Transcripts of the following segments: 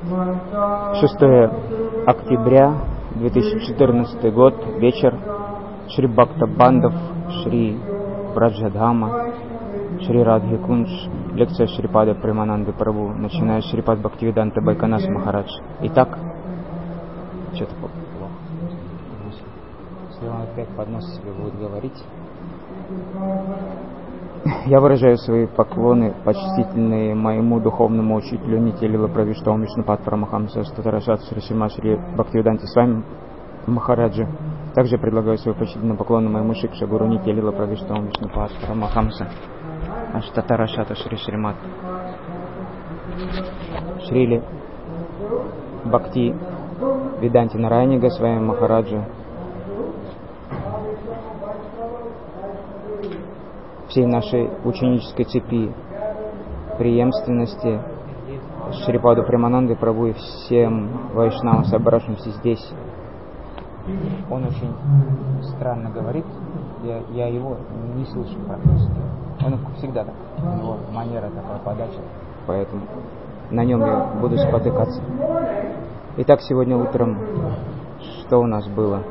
6 октября 2014 год, вечер. Шри Бхакта Бандав, Шри Браджадхама, Шри Радхи Кунж, лекция Шрипада Премананды Прабху, начиная с Шрипад Бхактивиданта Байканас Махарадж. Итак, что-то плохо. Если он опять под нос себе будет говорить. Я выражаю свои поклоны, почтительные моему духовному учителю Нитилила Правиштау Вишнупад Парамахамса Статарашат Шри Шрима Шри Бхактивиданте с вами Махараджа. Также предлагаю свой почтительный поклон моему Шикша Гуру Нитилила Правиштау Вишнупад Парамахамса Аштатарашата Шри Шримат Шрили Бхакти Виданти Нарайани Госвами Махараджа, всей нашей ученической цепи преемственности Шрипаду Премананды Прабху и всем вайшнавам, собравшимся здесь. Он очень странно говорит, я его не слышу практически. Он всегда так, у него манера такая, подача, поэтому на нем я буду спотыкаться. Итак, сегодня утром что у нас было?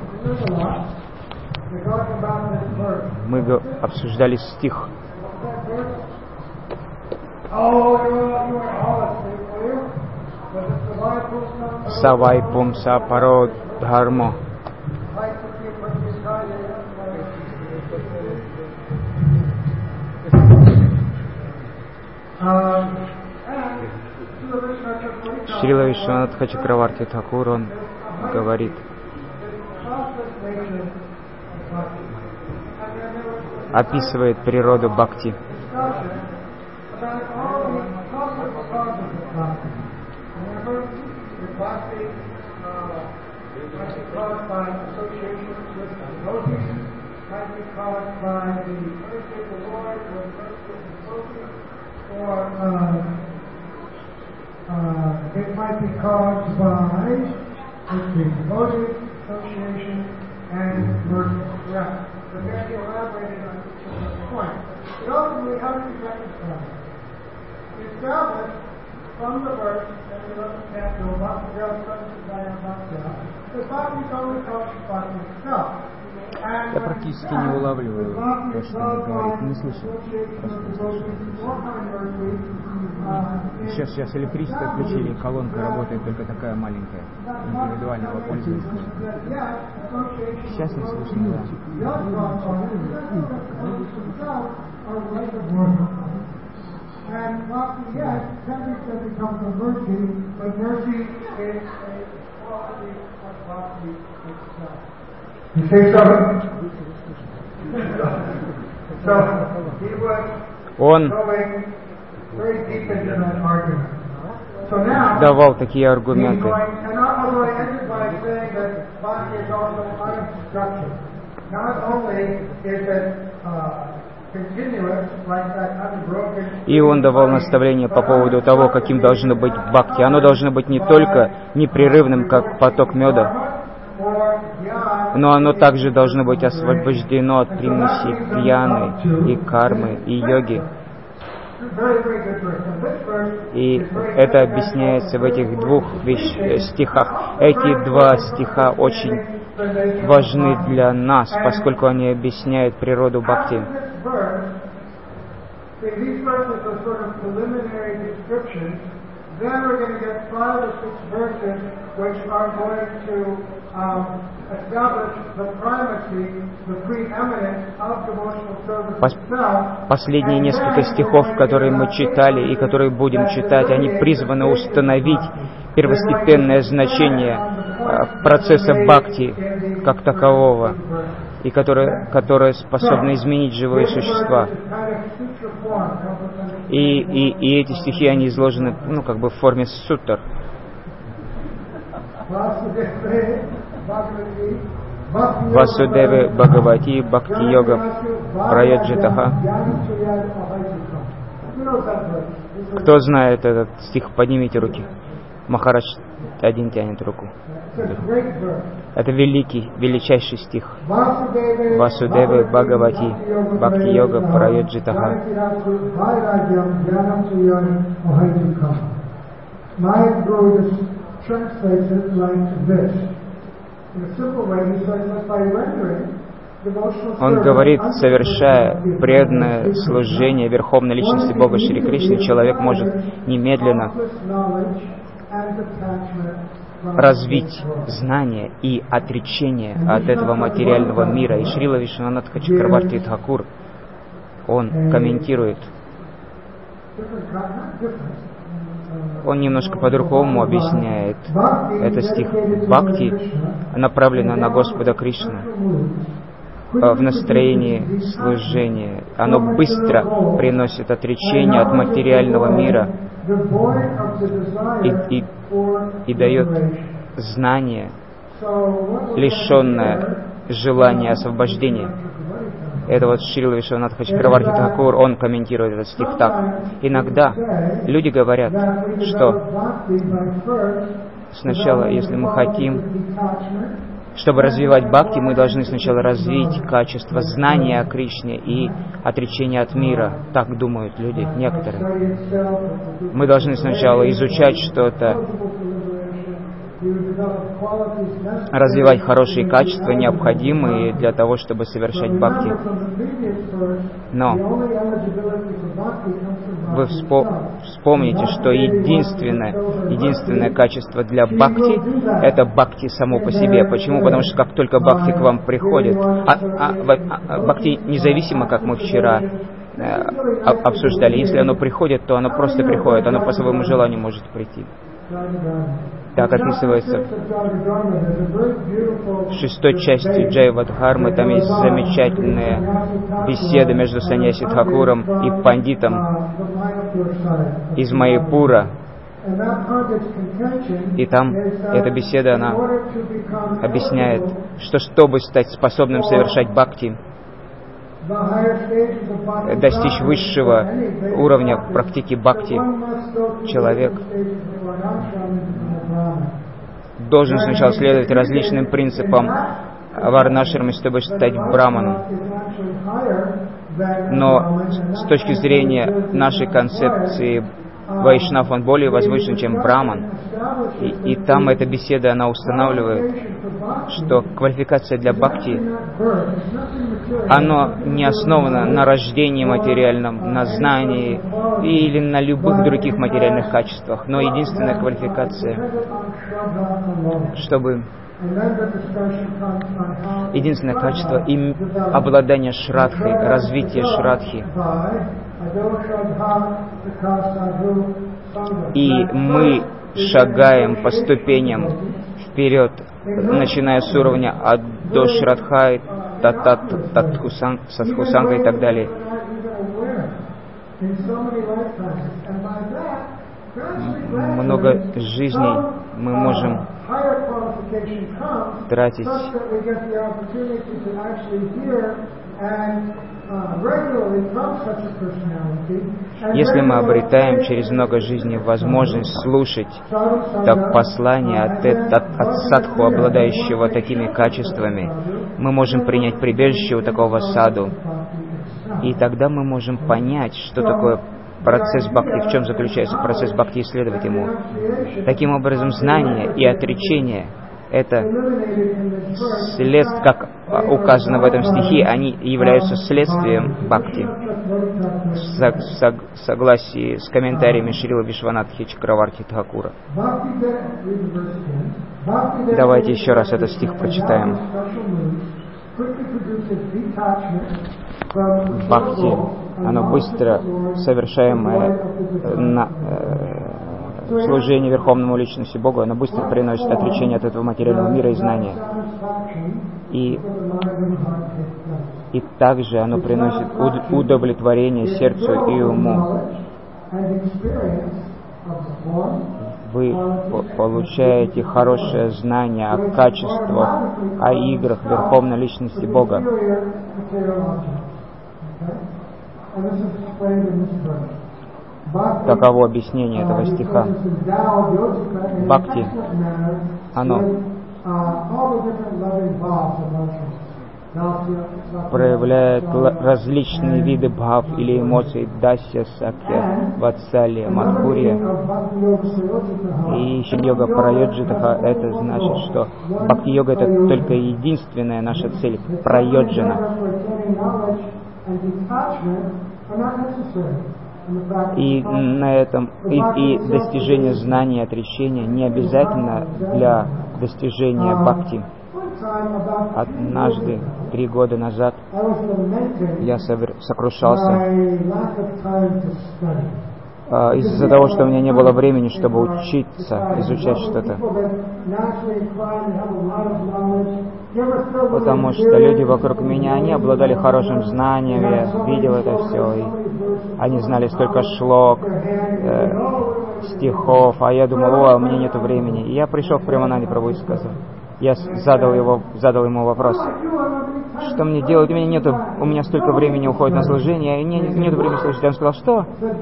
Мы обсуждали стих. Савай пумса паро дхармо. Шрила Вишванатха Чакраварти Тхакур, он говорит: описывает природу бхакти. It might be caused by devoted association and mercy. Yeah, but then you elaborated on this point. It ultimately has to be reconciled. Established from the verse that we look at the bhakti is only conscious bhakti itself. Я практически не улавливаю то, что он говорит, не слышу. Сейчас электричество включили, колонка работает только такая маленькая, индивидуального пользователя. Сейчас не слышно, да. You say so? So he was going very deep into that argument. So now давал такие аргументы. And although I ended by saying that bhakti is also unobstructed, not only is it continuous, like that unbroken. И он давал наставление по поводу того, каким должно быть бхакти. Оно должно быть не только непрерывным, как поток меда, но оно также должно быть освобождено от примесей пьяны и кармы и йоги. И это объясняется в этих двух стихах. Эти два стиха очень важны для нас, поскольку они объясняют природу бхакти. Then we're going to get 5 or 6 verses which are going to establish the primacy, the preeminence of devotional service itself. Последние несколько стихов, которые мы читали и которые будем читать, они призваны установить первостепенное значение процесса бхакти как такового, и которое способно изменить живые существа. И эти стихи, они изложены, как бы в форме суттр. Васудеве Бхагавати Бхакти Йога Праяджитаха. Кто знает этот стих, поднимите руки. Махарадж один тянет руку. Это величайший стих. Васудеве Бхагавати Бхакти Йога Праяджитаха. Mahaprabhu just translates it like this. In a simple way, he says that by rendering Он говорит, совершая преданное служение Верховной Личности Бога Шри Кришны, человек может немедленно развить знание и отречение от этого материального мира. И Шрила Вишванатха Чакраварти Тхакур, он комментирует, он немножко по-другому объясняет. Это стих Бхакти, направленный на Господа Кришну. В настроении служения. Оно быстро приносит отречение от материального мира и дает знание, лишенное желания освобождения. Это вот Шрила Вишванатха Чакраварти Тхакур, он комментирует этот стих так. Иногда люди говорят, что сначала, если мы хотим, чтобы развивать бхакти, мы должны сначала развить качество знания о Кришне и отречения от мира. Так думают люди, некоторые. Мы должны сначала изучать что-то, развивать хорошие качества, необходимые для того, чтобы совершать бхакти. Но вы вспомните, что единственное качество для бхакти — это бхакти само по себе. Почему? Потому что как только бхакти к вам приходит, бхакти независимо, как мы вчера обсуждали, если оно приходит, то оно просто приходит, оно по своему желанию может прийти. Так описывается в 6 части Джайвадхармы. Там есть замечательная беседа между Саньяси Тхакуром и пандитом из Майяпура. И там эта беседа, она объясняет, что чтобы стать способным совершать бхакти, достичь высшего уровня практики бхакти, человек должен сначала следовать различным принципам варнашрами, чтобы стать браманом. Но с точки зрения нашей концепции вайшнав, он более возвышен, чем браман. И там эта беседа, она устанавливает, что квалификация для бхакти, она не основана на рождении материальном, на знании или на любых других материальных качествах, но единственная квалификация, чтобы единственное качество обладания шрадхой, развитие шрадхи. И мы шагаем по ступеням вперед, начиная с уровня до Шрадхай, Садхусанга и так далее. Много жизней мы можем тратить, если мы обретаем через много жизней возможность слушать так послание от садху, обладающего такими качествами, мы можем принять прибежище у такого саду, и тогда мы можем понять, что такое процесс бхакти, в чем заключается процесс бхакти, исследовать ему. Таким образом, знание и отречение — это следствие, как указано в этом стихе, они являются следствием бхакти, в согласии с комментариями Шрила Вишванатхи Чакраварти Тхакура. Давайте еще раз этот стих прочитаем. Бхакти, оно быстро совершаемое служение Верховному Личности Богу, оно быстро приносит отречение от этого материального мира и знания. И также оно приносит удовлетворение сердцу и уму. Вы получаете хорошее знание о качествах, о играх Верховной Личности Бога. Таково объяснение этого стиха. Бхакти, оно проявляет различные виды бхав или эмоций дасья, сакья, ватсалия, мадхурья. И еще йога прайоджитаха, это значит, что бхакти-йога это только единственная наша цель, прайоджана. И на этом и достижение знания, отречения не обязательно для достижения бхакти. Однажды, 3 года назад, я сокрушался из-за того, что у меня не было времени, чтобы учиться, изучать что-то. Потому что люди вокруг меня, они обладали хорошим знанием, я видел это все, и они знали столько шлок, стихов, а я думал, у меня нету времени. И я пришел к Премананде Прабху и сказал, я задал ему вопрос, что мне делать, у меня столько времени уходит на служение, и мне нет времени служить. Он сказал, что?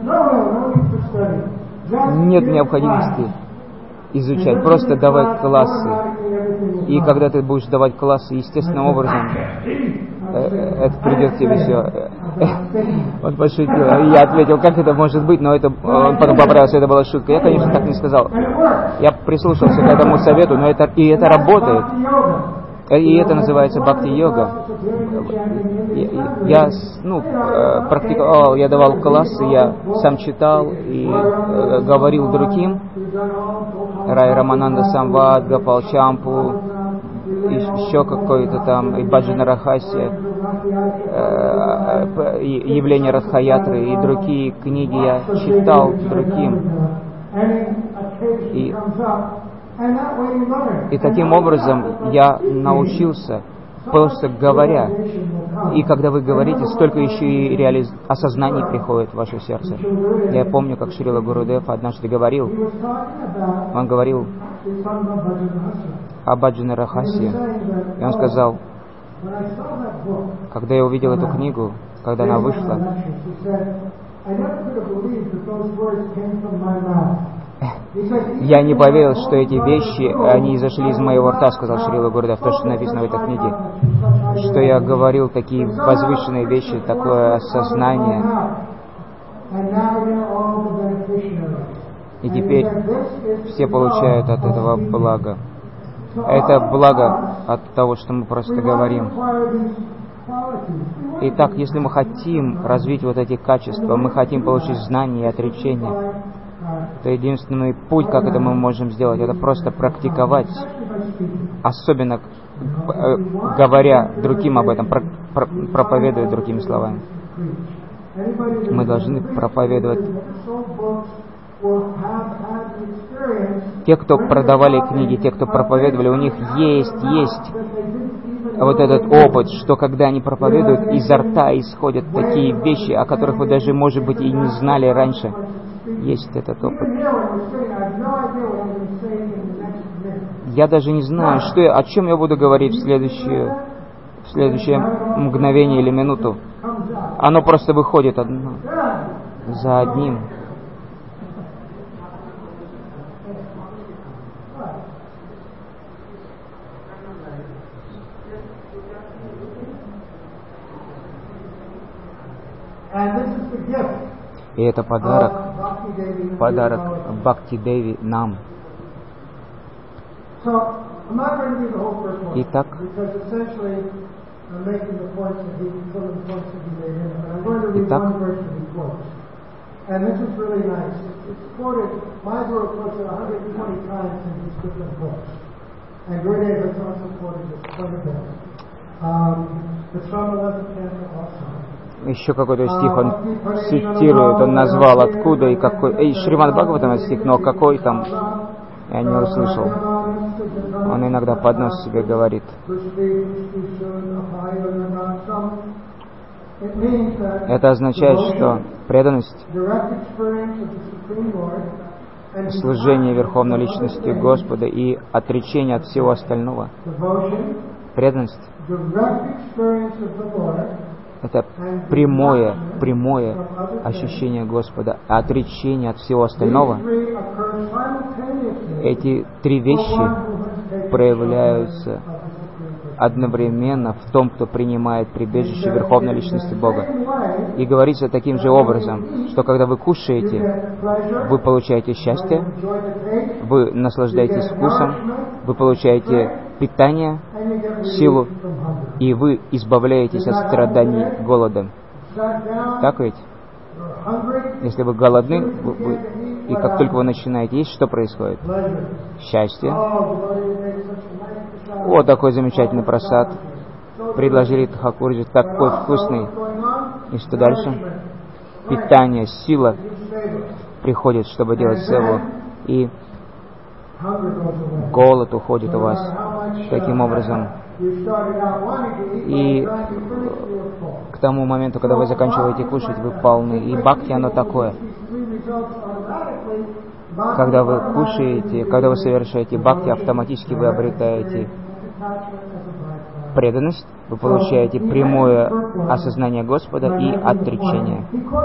Нет необходимости изучать, просто давай классы. И когда ты будешь давать классы естественным образом, это придет к тебе все. Он пошутил. Я ответил, как это может быть, но это он потом поправился, это была шутка. Я, конечно, так не сказал. Я прислушался к этому совету, но это работает. И это называется бхакти-йога. Я практиковал, я давал классы, я сам читал и говорил другим. Рай Рамананда Самвад, Гапал Чампу, еще какой-то там, и Баджана Рахасия, явление Радхаятры и другие книги я читал другим. И таким образом я научился, просто говоря. И когда вы говорите, столько еще и осознаний приходит в ваше сердце. Я помню, как Шрила Гурудев однажды говорил, он говорил о Баджана Рахасе. И он сказал, когда я увидел эту книгу, когда она вышла, я не поверил, что эти вещи, они изошли из моего рта, сказал Шрила Гурудев, то, что написано в этой книге. Что я говорил такие возвышенные вещи, такое осознание. И теперь все получают от этого благо. Это благо от того, что мы просто говорим. Итак, если мы хотим развить вот эти качества, мы хотим получить знания и отречения, то единственный путь, как это мы можем сделать, это просто практиковать, особенно говоря другим об этом, проповедуя другими словами. Мы должны проповедовать. Те, кто продавали книги, те, кто проповедовали, у них есть вот этот опыт, что когда они проповедуют, изо рта исходят такие вещи, о которых вы даже, может быть, и не знали раньше. Есть этот опыт. Я даже не знаю, о чем я буду говорить в следующее мгновение или минуту. Оно просто выходит одно за одним. И это подарок Бхакти Деви нам. Итак, And this is really nice. It's quoted, my Guru quotes it 120 times in these different books. And Gurudev has also quoted this quite a bit. It's from 11th canto also. Еще какой-то стих он цитирует, он назвал откуда и какой. Шримад Бхагаватам этот стих, но какой там, я не услышал. Он иногда под нос себе говорит. Это означает, что преданность, служение Верховной Личности Господа и отречение от всего остального, преданность — это прямое ощущение Господа, а отречение от всего остального. Эти три вещи проявляются одновременно в том, кто принимает прибежище Верховной Личности Бога. И говорится таким же образом, что когда вы кушаете, вы получаете счастье, вы наслаждаетесь вкусом, вы получаете питание, силу, и вы избавляетесь от страданий голодом. Так ведь? Если вы голодны, и как только вы начинаете есть, что происходит? Счастье. О, такой замечательный просад. Предложили тхакурджи, такой вкусный. И что дальше? Питание, сила приходит, чтобы делать севу. И голод уходит у вас. Таким образом. И к тому моменту, когда вы заканчиваете кушать, вы полны. И бхакти, оно такое. Когда вы кушаете, когда вы совершаете бхакти, автоматически вы обретаете преданность, вы получаете прямое осознание Господа и отречение.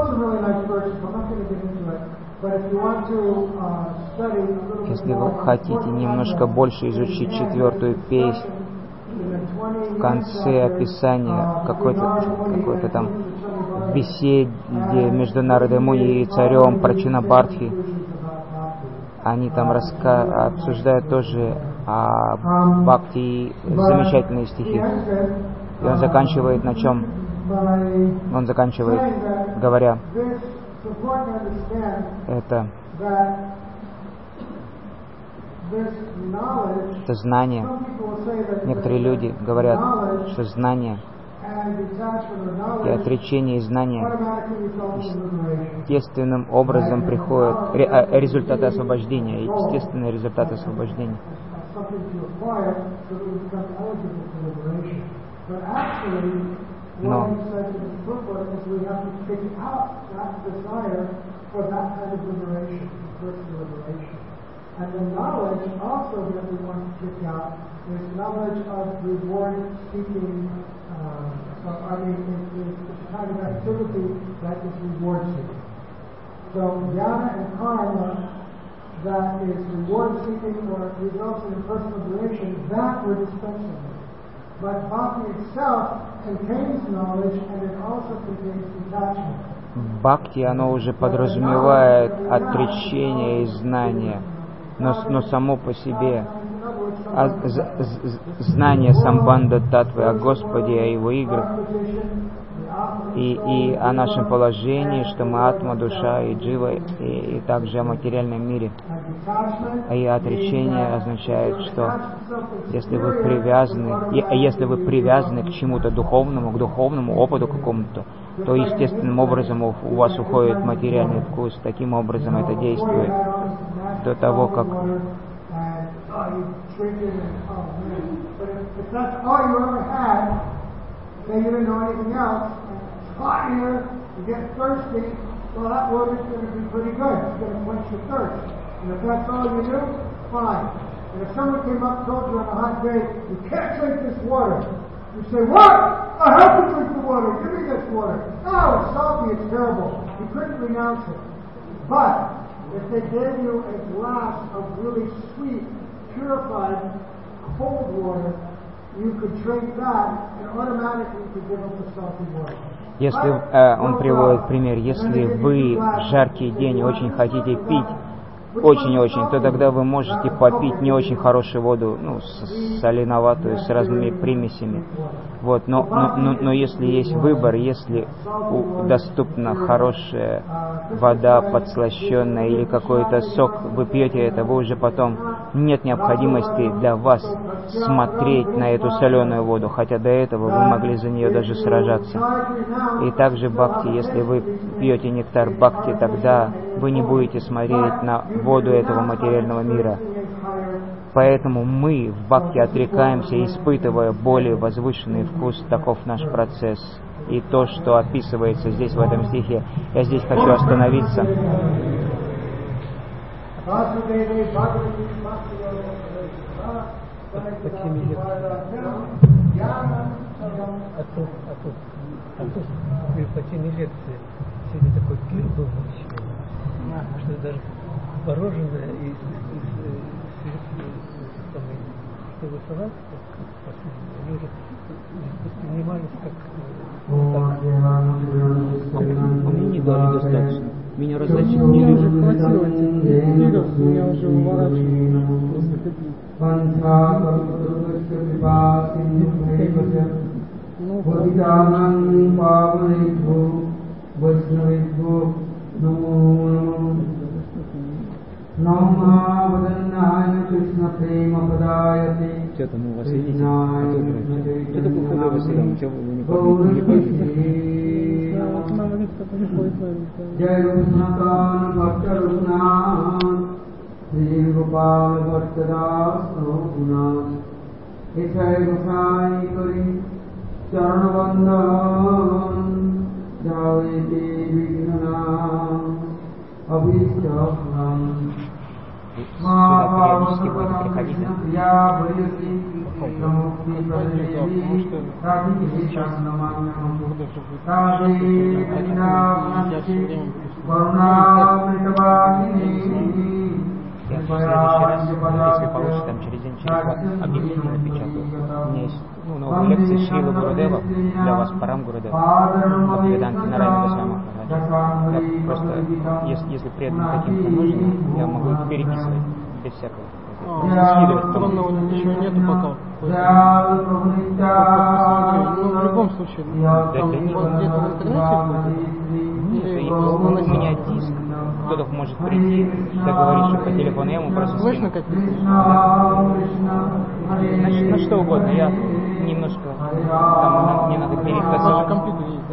Если вы хотите немножко больше изучить 4-ю песнь, в конце описания какой-то там беседе между Нарадой Муни и царем Прачинабхартхи, они там обсуждают тоже о бхакти, замечательные стихи. И он заканчивает на чем? Он заканчивает, говоря, это знание. Некоторые люди говорят, что знание и отречение и знание естественным образом приходят, результаты освобождения, естественные результаты освобождения. Но and the knowledge also that we want to kick out is knowledge of reward-seeking, it's a kind of activity that is reward-seeking. So jnana and karma, that is reward-seeking or results in personal liberation, that we're dispensing with. But bhakti itself contains knowledge and it also contains detachment. Бхакти, оно уже подразумевает отречение и знание. Но само по себе знание самбанда татвы о Господе, о Его играх и о нашем положении, что мы атма, душа и джива, и также о материальном мире. И отречение означает, что если вы привязаны к чему-то духовному, к духовному опыту какому-то, то естественным образом у вас уходит материальный вкус. Таким образом это действует до того, как you say, what? I have to drink the water. Give me this water. No, it's salty, it's terrible. You couldn't renounce it. But if they gave you a glass of really sweet, purified, cold water, you could drink that and automatically you could give up the salty water. Если он приводит пример, если вы в жаркий день очень хотите пить, очень-очень, то тогда вы можете попить не очень хорошую воду, соленоватую, с разными примесями. Вот. Но если есть выбор, если доступна хорошая вода, подслащенная или какой-то сок, вы пьете это, вы уже потом нет необходимости для вас смотреть на эту соленую воду, хотя до этого вы могли за нее даже сражаться. И также бхакти, если вы пьете нектар бхакти, тогда вы не будете смотреть на воду этого материального мира. Поэтому мы в бхакти отрекаемся, испытывая более возвышенный вкус. Таков наш процесс. И то, что описывается здесь, в этом стихе, я здесь хочу остановиться. По теме лекции сегодня такой пир был что даже мороженое и согласовать, как последнее, они уже воспринимались как... Мне не дали достаточно. Меня различили. Мне уже хватило этих эфиров, меня уже уворачивают. Что там у вас видите? Что такое худой Василий? Чего вы не помните? Периодически будете приходить, Я в следующий раз, если получится, там через день, через два, объявление напечатаю. У меня есть новые лекции Шрила Гурудева для вас, Парам Гурудева, Бхактивиданта Нарайана Госвами Махараджа. Я просто, если преданным каким-то нужно, я могу их переписывать без всякого. Электронного ничего нету пока. В любом случае, там где-то в интернете у меня диск. Кто-то может прийти, договориться по телефону, я ему просто скину. как На что угодно, я немножко, там мне надо переписать. Компьютер есть,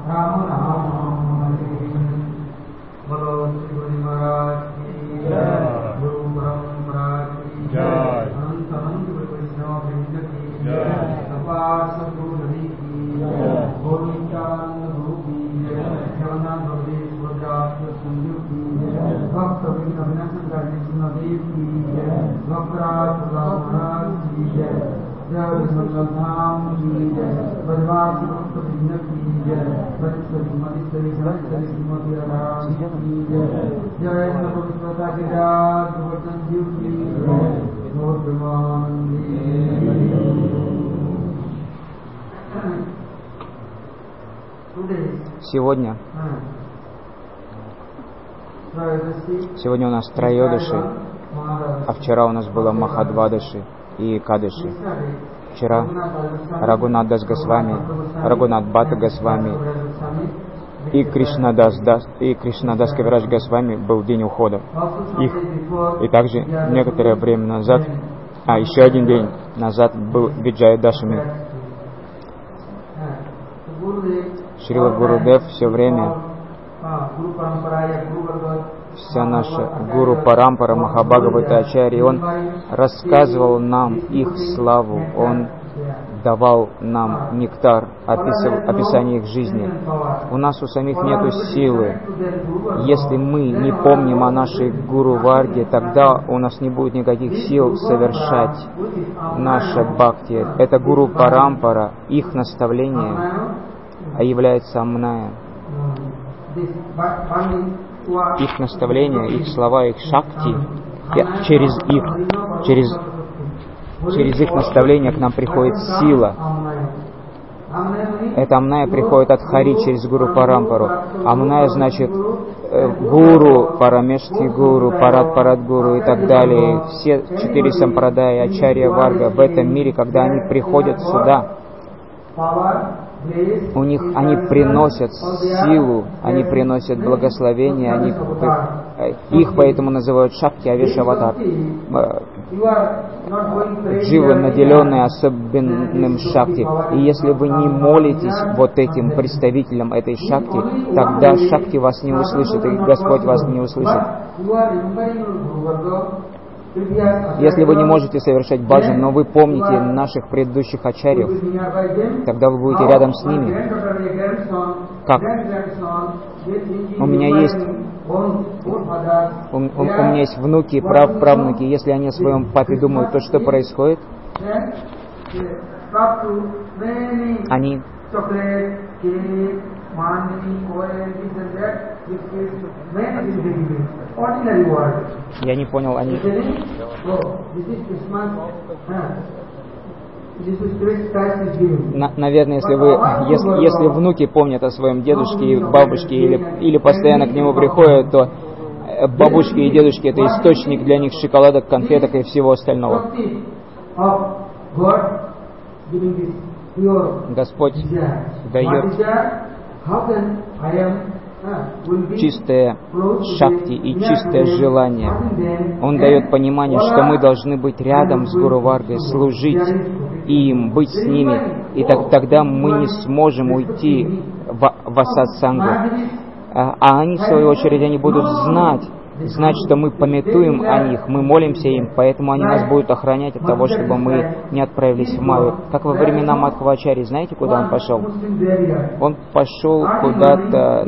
Сегодня у нас Троёдаши, а вчера у нас было Махадвадаши и Кадаши. Вчера Рагунат Дас Госвами, Рагунат Бхатта Госвами и Кришнадас Кавирадж Госвами был день ухода их. И также некоторое время назад, еще один день назад был Виджая Дашами. Шрила Гурудев все время, вся наша Гуру Парампара Махабхагавата Ачарья, он рассказывал нам их славу, он давал нам нектар, описание их жизни. У нас у самих нету силы. Если мы не помним о нашей Гуру Варге, тогда у нас не будет никаких сил совершать наше бхакти. Это Гуру Парампара, их наставление является амная. Их наставления, их слова, их шакти, через их наставления к нам приходит сила. Это амная приходит от Хари через Гуру Парампару. Амная значит Гуру, Парамешти Гуру, Парат Гуру и так далее. Все 4 сампрадаи, Ачарья Варга в этом мире, когда они приходят сюда, они приносят силу, они приносят благословение, их поэтому называют Шакти Авешаватар. Дживы, наделенные особенным Шакти. И если вы не молитесь вот этим представителям этой Шакти, тогда Шакти вас не услышит, и Господь вас не услышит. Если вы не можете совершать баджан, но вы помните наших предыдущих ачарьев, тогда вы будете рядом с ними. Как? У меня есть внуки, правнуки. Если они о своем папе думают, то что происходит? Они Я не понял, они... Наверное, если внуки помнят о своем дедушке и бабушке или постоянно к нему приходят, то бабушки и дедушки — это источник для них шоколадок, конфеток и всего остального. Господь дает чистое шакти и чистое желание. Он дает понимание, что мы должны быть рядом с Гуру Варгой, служить им, быть с ними. И тогда мы не сможем уйти в асатсангу. А они, в свою очередь, они будут знать, что мы памятуем о них, мы молимся им, поэтому они нас будут охранять от того, чтобы мы не отправились в Майю. Как во времена Мадхвачарьи, знаете, куда он пошел? Он пошел куда-то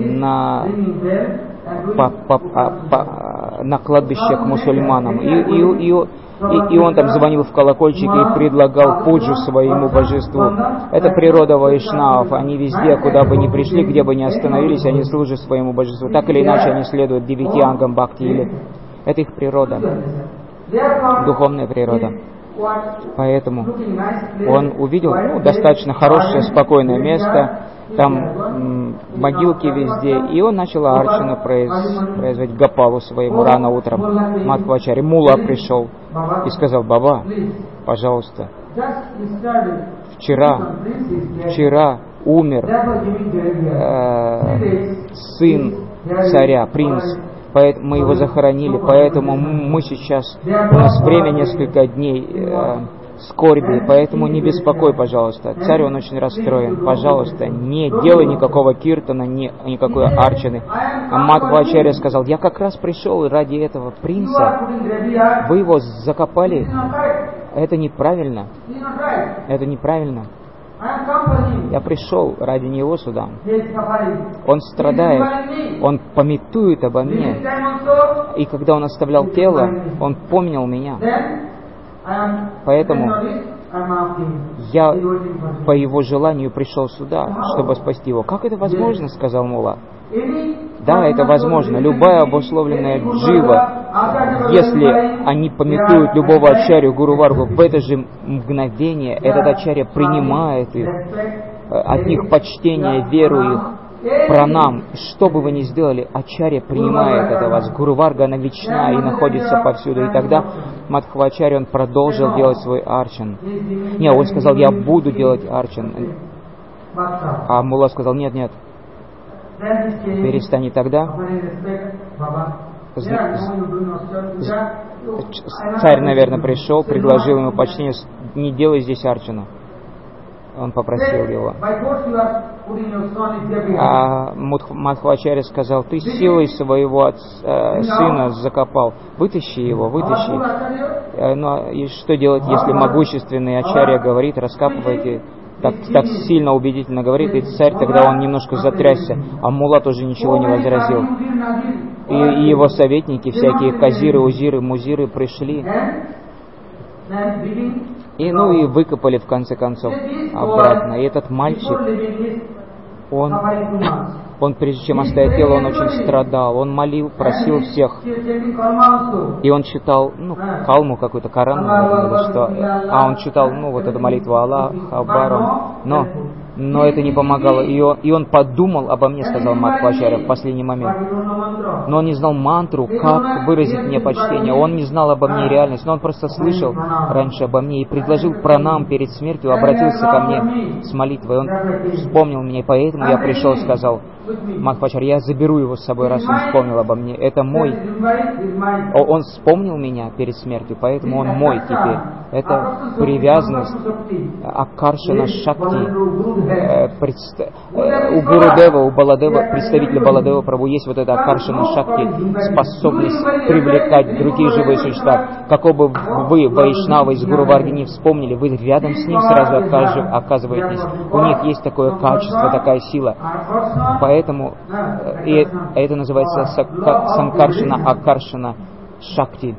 на кладбище к мусульманам. И он там звонил в колокольчик и предлагал пуджу своему божеству. Это природа вайшнавов. Они везде, куда бы ни пришли, где бы ни остановились, они служат своему божеству. Так или иначе, они следуют 9 ангам бхакти. Или это их природа, духовная природа. Поэтому он увидел достаточно хорошее, спокойное место, там могилки везде, и он начал арчану производить Гопалу своему рано утром. Мадхвачарья Мула пришел и сказал: «Баба, пожалуйста, вчера умер сын царя, принц, мы его захоронили, поэтому мы сейчас, у нас время несколько дней скорби, поэтому не беспокой, пожалуйста». Царь, он очень расстроен. «Пожалуйста, не делай никакого киртана, никакой арчаны». А Мадхвачарья сказал: «Я как раз пришел ради этого принца. Вы его закопали. Это неправильно. Это неправильно. Я пришел ради него сюда. Он страдает, он памятует обо мне. И когда он оставлял тело, он помнил меня. Поэтому я по его желанию пришел сюда, чтобы спасти его». «Как это возможно?» — сказал Мула. «Да, это возможно. Любая обусловленная джива, если они памятуют любого ачарью, Гуру Варгу, в это же мгновение этот ачарья принимает их, от них почтение, веру их, пранам. Что бы вы ни сделали, ачарья принимает это вас. Гуру Варга, она вечна и находится повсюду». И тогда Мадхвачарья, он продолжил делать свой арчан. Не, он сказал: «Я буду делать арчан». А Мула сказал: «Нет, перестань». И тогда царь, наверное, пришел, предложил ему почтение: «Не делай здесь арчану». Он попросил его. А Мадхвачарья сказал: «Ты силой своего сына закопал. Вытащи его, вытащи». Но и что делать, если могущественный ачарья говорит: «Раскапывайте», так сильно убедительно говорит, и царь тогда он немножко затрясся, а Мула тоже ничего не возразил. И его советники, всякие казиры, узиры, музиры пришли и выкопали в конце концов обратно. И этот мальчик, он прежде чем оставить тело, он очень страдал. Он молил, просил всех. И он читал, калму какую-то, Коран, наверное, или что. А он читал, вот эту молитву Аллах, Аббару. Но это не помогало. И он подумал обо мне, сказал Мадхвачарья в последний момент. Но он не знал мантру, как выразить мне почтение. Он не знал обо мне реальность, но он просто слышал раньше обо мне и предложил пранам перед смертью, обратился ко мне с молитвой. Он вспомнил меня, и поэтому я пришел, сказал Мадхвачарья: «Я заберу его с собой, раз он вспомнил обо мне. Это мой». Он вспомнил меня перед смертью, поэтому он мой теперь. Это привязанность Акаршана Шакти. У Гурудева, у Баладева, представителя Баладева Прабху, есть вот эта Акаршана Шакти, способность привлекать другие живые существа. Какого бы вы, вайшнавы из Гуру Варги, не вспомнили, вы рядом с ним сразу оказываетесь. У них есть такое качество, такая сила. Поэтому это называется Санкаршана Акаршана Шакти.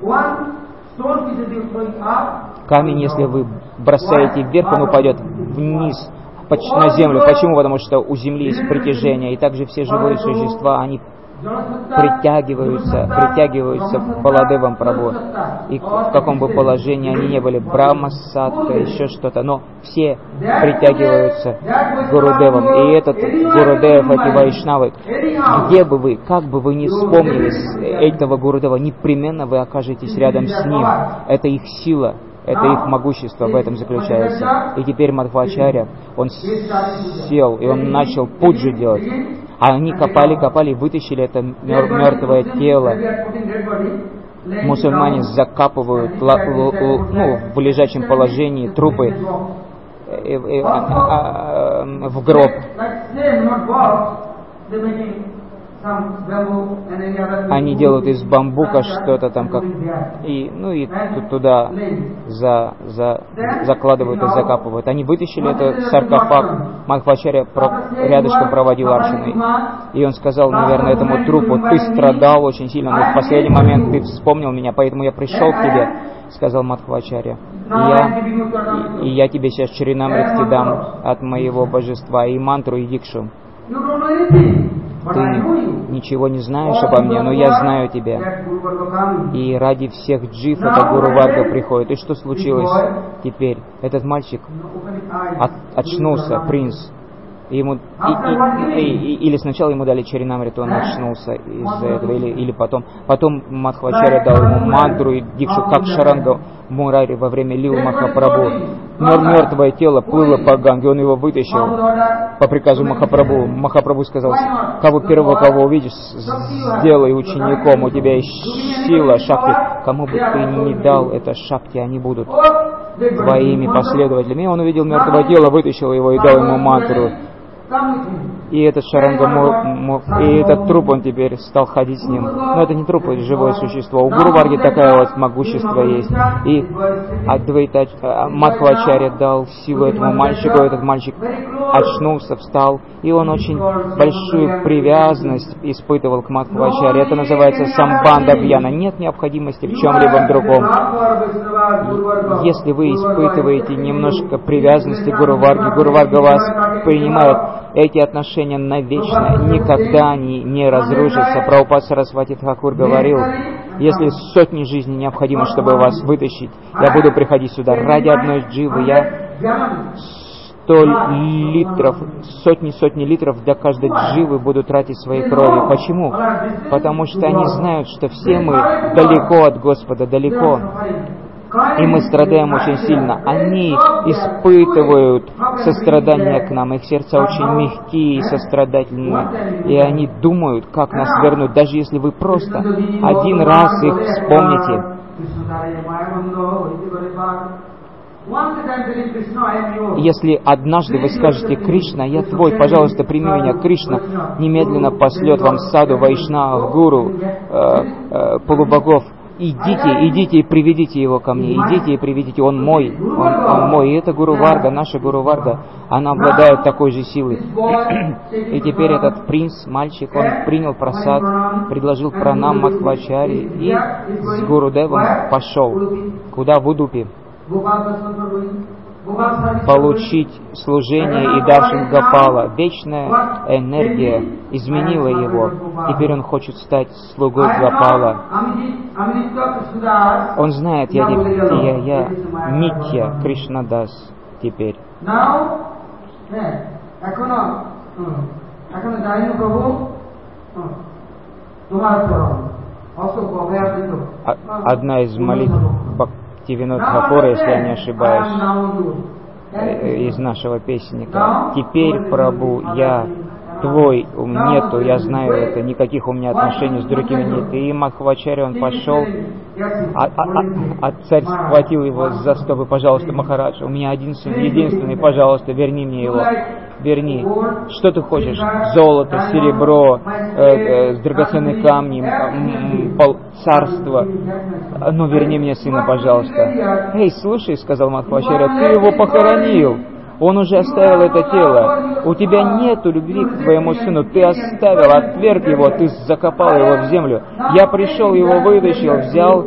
Камень, если вы бросаете вверх, он упадет вниз, на землю. Почему? Потому что у земли есть притяжение, и также все живые существа, они притягиваются к Баладевам Прабху. И в каком бы положении они не были, Брахма, Сатка, еще что-то, но все притягиваются к Гурудевам. И этот Гурудев, эти Вайшнавы, где бы вы, как бы вы ни вспомнили этого Гурудева, непременно вы окажетесь рядом с ним. Это их сила. Это их могущество в этом заключается. И теперь Мадхвачарья, он сел, и он начал пуджу делать. А они копали, вытащили это мертвое тело. Мусульмане закапывают в лежачем положении трупы в гроб. Они делают из бамбука что-то там, как и туда закладывают и закапывают. Они вытащили этот саркофаг. Мадхвачарья рядышком проводил арчаной. И он сказал, наверное, этому трупу: ты страдал очень сильно, но в последний момент ты вспомнил меня, поэтому я пришел к тебе, сказал Мадхвачарья. И я тебе сейчас Чаринамрити дам от моего божества, и мантру, и дикшу. Ты ничего не знаешь обо мне, но я знаю тебя. И ради всех джив эта Гуру Варга приходит. И что случилось теперь? Этот мальчик очнулся, принц. Или сначала ему дали Чаринамриту, он очнулся из-за этого, или потом. Потом Мадхвачарья дал ему мантру и дикшу, как Шаранга Мурари во время Лилы Махапрабху. Мертвое тело плыло по Ганге, он его вытащил по приказу Махапрабху. Махапрабху сказал: кого увидишь, сделай учеником, у тебя есть сила, шакти. Кому бы ты ни дал это шакти, они будут твоими последователями. И он увидел мертвое тело, вытащил его и дал ему мантру. И этот и этот труп, он теперь стал ходить с ним. Но это не труп, это живое существо. У Гуру Варги такое вот могущество есть. И Мадхвачарья дал силу этому мальчику. Этот мальчик очнулся, встал. И он очень большую привязанность испытывал к Мадхвачарье. Это называется самбанда бьяна. Нет необходимости в чем-либо другом. Если вы испытываете немножко привязанности к Гуру Варга вас принимает. Эти отношения навечно, никогда они не разрушатся. Прабхупада Сарасвати Тхакур говорил: если сотни жизней необходимо, чтобы вас вытащить, я буду приходить сюда ради одной дживы. Я 100 литров, сотни литров для каждой дживы буду тратить своей крови. Почему? Потому что они знают, что все мы далеко от Господа, далеко. И мы страдаем очень сильно. Они испытывают сострадание к нам. Их сердца очень мягкие и сострадательные. И они думают, как нас вернуть. Даже если вы просто один раз их вспомните. Если однажды вы скажете: Кришна, я твой, пожалуйста, прими меня, Кришна немедленно пошлет вам саду, вайшнав, гуру, полубогов. Идите и приведите его ко мне, идите и приведите, он мой. И это Гуру Варга, наша Гуру Варга, она обладает такой же силой. И теперь этот принц, мальчик, он принял прасад, предложил пранам Мадхвачарье и с Гурудевом пошел. Куда? В Удупи. Получить служение и даршан Гопала. Вечная энергия изменила его. Теперь он хочет стать слугой Гопала. Он знает, я Нитья Кришнадас теперь. Одна из молитв Бхактивинод Тхакура, если я не ошибаюсь, из нашего песенника. Теперь, Прабху, я твой, нету, я знаю это, никаких у меня отношений с другими нет. И Мадхвачарья, он пошел, а царь схватил его за стопы: пожалуйста, Махарадж, у меня один сын, единственный, пожалуйста, верни мне его. Верни. Что ты хочешь? Золото, серебро, драгоценные камни, царство. Ну, верни мне сына, пожалуйста. Эй, слушай, сказал Мадхвачарья, ты его похоронил. Он уже оставил это тело. У тебя нету любви к твоему сыну. Ты оставил, отверг его, ты закопал его в землю. Я пришел, его вытащил, взял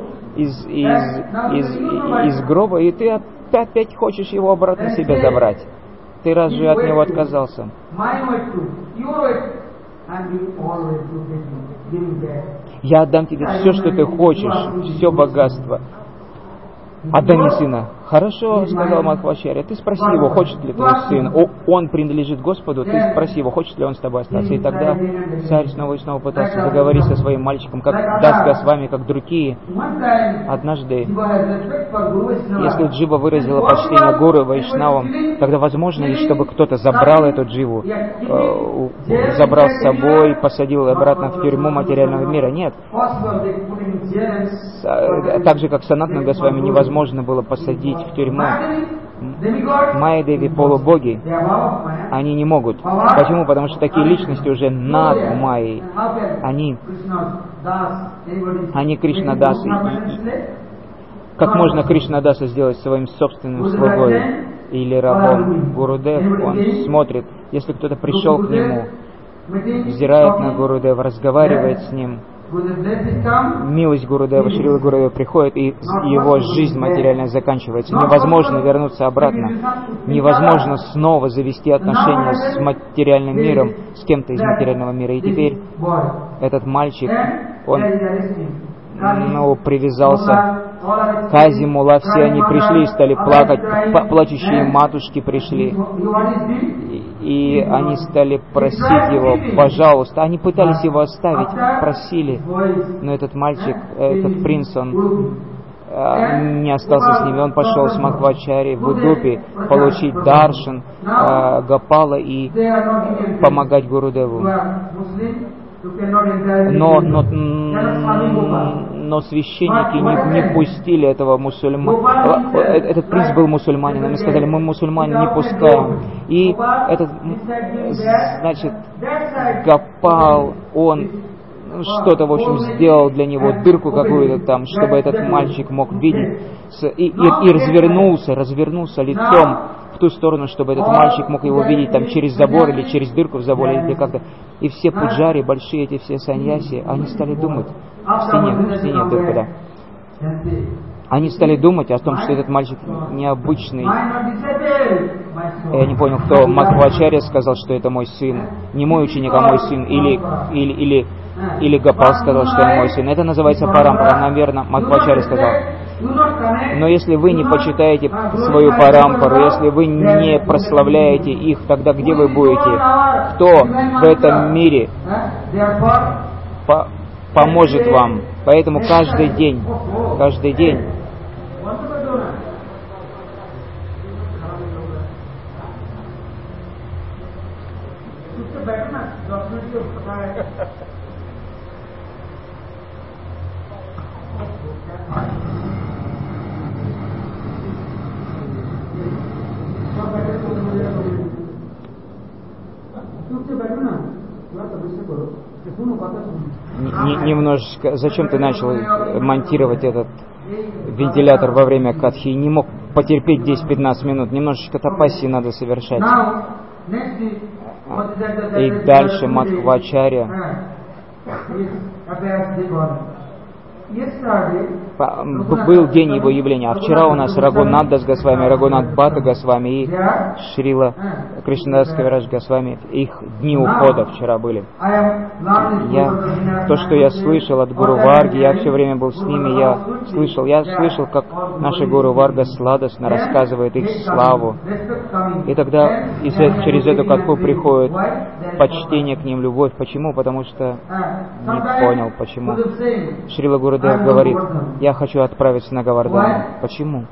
из гроба, и ты опять хочешь его обратно себе забрать. Ты разве от него отказался? Я отдам тебе все, что ты хочешь, все богатство. Отдай мне сына. Хорошо, сказал Мадхвачарья, ты спроси его, хочет ли твой сын. Он принадлежит Господу, ты спроси его, хочет ли он с тобой остаться. И тогда царь снова и снова пытался заговорить со своим мальчиком, как Дас с вами, как другие. Однажды, если Джива выразила почтение Гуру Вайшнавам, тогда возможно ли, чтобы кто-то забрал эту Дживу, забрал с собой, посадил обратно в тюрьму материального мира? Нет. Так же, как Санатана Госвами невозможно было посадить в тюрьму Майя-деви, полубоги, они не могут. Почему? Потому что такие личности уже над Майей. Они Кришнадасы. Как можно Кришнадаса сделать своим собственным слугой или рабом? Гурудев, он смотрит, если кто-то пришел к нему, взирает на Гурудева, разговаривает с ним, милость Гурудева, Шрила Гурудева приходит, и его жизнь материальная заканчивается. Невозможно вернуться обратно. Невозможно снова завести отношения с материальным миром, с кем-то из материального мира. И теперь этот мальчик, он привязался к Азимула, все они пришли и стали плакать, плачущие матушки пришли, и они стали просить его, пожалуйста. Они пытались его оставить, просили, но этот мальчик, этот принц, он не остался с ними. Он пошел с Мадхвачарьей в Удупи получить даршан Гопала и помогать Гурудеву. Но священники не пустили этого мусульманина. Этот принц был мусульманином. Они сказали, мы мусульман не пускаем. И этот, значит, Гопал, он что-то, в общем, сделал для него, дырку какую-то там, чтобы этот мальчик мог видеть, и развернулся лицом в ту сторону, чтобы этот мальчик мог его видеть там через забор или через дырку в заборе или как-то. И все пуджари, большие эти все саньяси, они стали думать, в стене дырка, да. Они стали думать о том, что этот мальчик необычный. Я не понял, кто. Мадхвачарья сказал, что это мой сын. Не мой ученик, а мой сын. Или Гопал сказал, что это мой сын. Это называется парампара. Наверное, Мадхвачарья сказал. Но если вы не почитаете свою парампару, если вы не прославляете их, тогда где вы будете? Кто в этом мире поможет вам? Поэтому каждый день немножечко... Зачем ты начал монтировать этот вентилятор во время катхи? Не мог потерпеть 10-15 минут. Немножечко тапассии надо совершать. И дальше Мадхвачарья был день его явления, а вчера у нас Рагунат Дас Госвами, Рагунат Бхатта Госвами и Шрила Кришнадас Кавирадж Госвами, их дни ухода вчера были. То, что я слышал от Гуру Варги, я все время был с ними, я слышал, как наша Гуру Варга сладостно рассказывает их славу. И тогда через эту катху приходит почтение к ним, любовь. Почему? Потому что не понял, почему. Шрила Гурудев говорит, я хочу отправиться на Говардану. Почему?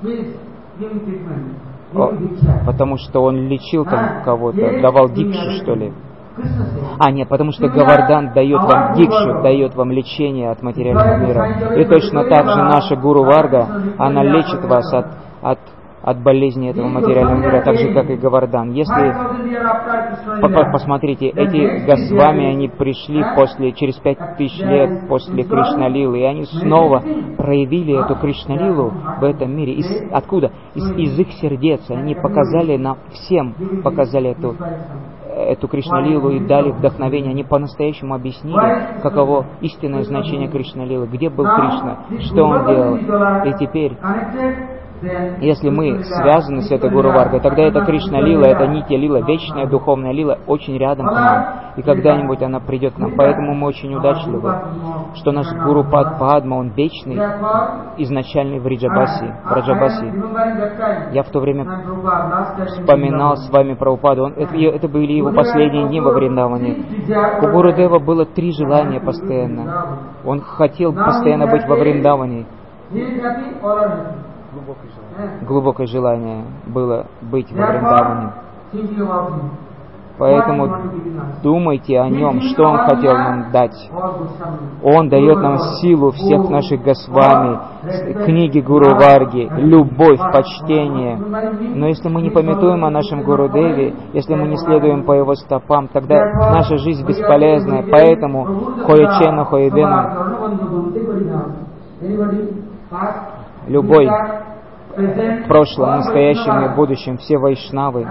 Потому что он лечил там кого-то, давал дикшу, что ли. Нет, потому что Говардан дает вам дикшу, дает вам лечение от материального мира. И точно так же наша Гуру Варга, она лечит вас от болезни этого материального мира, так же, как и Говардан. Если, посмотрите, эти Госвами, они пришли через 5000 лет после Кришналилы, и они снова проявили эту Кришналилу в этом мире. Откуда? Из их сердец. Они показали нам, всем показали эту Кришналилу и дали вдохновение. Они по-настоящему объяснили, каково истинное значение Кришналилы, где был Кришна, что он делал. И теперь Если мы связаны с этой Гуру Варгой, тогда это Кришна Лила, это Нитья Лила, вечная духовная Лила, очень рядом к нам. И когда-нибудь она придет к нам. Поэтому мы очень удачливы, что наш Гуру Падма, он вечный, изначальный в Раджабаси. Я в то время вспоминал с вами Прабхупаду. Это были его последние дни во Вриндаване. У Гурудева было 3 желания постоянно. Он хотел постоянно быть во Вриндаване. Глубокое желание было быть во Вриндаване. Поэтому думайте о нем, что он хотел нам дать. Он дает нам силу всех наших Госвами, книги Гуру Варги, любовь, почтение. Но если мы не памятуем о нашем Гурудеве, если мы не следуем по его стопам, тогда наша жизнь бесполезная. Поэтому Хоячена Хоедена, любой, прошлым, настоящим и будущим, все вайшнавы,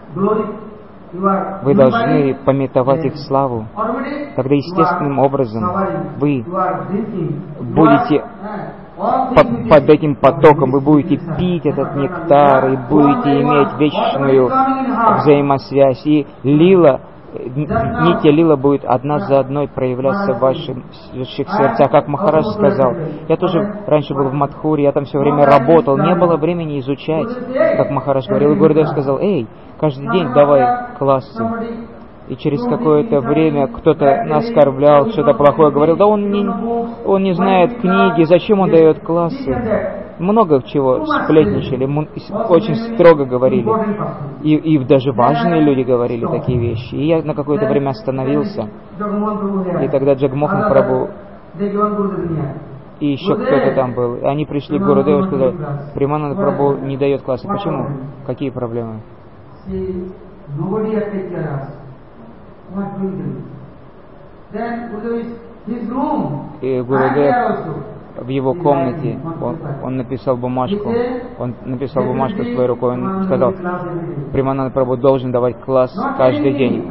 вы должны памятовать их славу. Тогда естественным образом вы будете под этим потоком, вы будете пить этот нектар и будете иметь вечную взаимосвязь. И лила, Нитья Лила будет одна за одной проявляться в ваших сердцах. Как Махарадж сказал, я тоже раньше был в Мадхуре, я там все время работал, не было времени изучать, как Махарадж говорил. И Гурудев сказал: эй, каждый день давай классы. И через какое-то время кто-то оскорблял, что-то плохое говорил: да он не знает книги, зачем он дает классы? Много чего сплетничали, очень строго говорили. И даже важные люди говорили такие вещи. И я на какое-то время остановился. И тогда Джагмохан Прабху и еще кто-то там был. И они пришли к Гурудеву и сказали: Премананда Прабху не дает классы. Почему? Какие проблемы? И Гурудев в его комнате, он написал бумажку своей рукой, он сказал: Премананда Прабху должен давать класс каждый день.